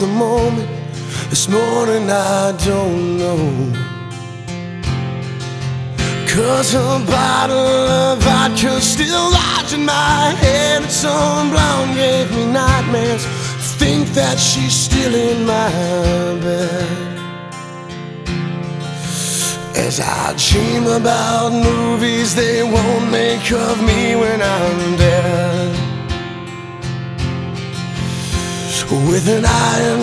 the moment. This morning I don't know, 'cause a bottle of vodka still lodged in my head, and some blonde gave me nightmares. Think that she's still in my bed. As I dream about movies they won't make of me when I'm dead, with an iron